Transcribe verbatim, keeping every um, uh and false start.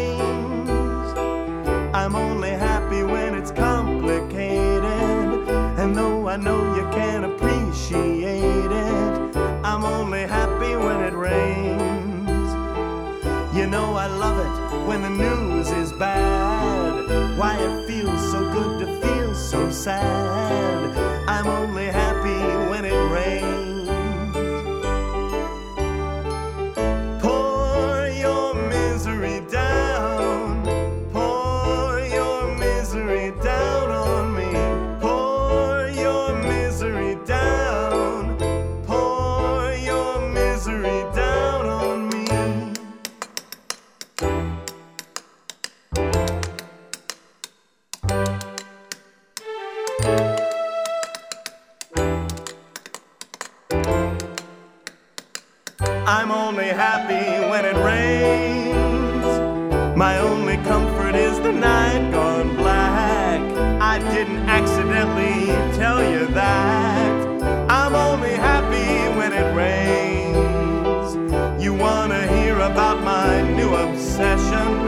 rains. I'm only happy when it's complicated, and though I know you can't appreciate it, I'm only happy when it rains. You know I love it when the news is bad. Why it feels so good to feel so sad. I'm only happy when it rains. Pour your misery down. Pour your misery down on me. Pour your misery down. Pour your misery down on me. I'm only happy when it rains. My only comfort is the night gone black. I didn't accidentally tell you that. I'm only happy when it rains. You wanna hear about my new obsession?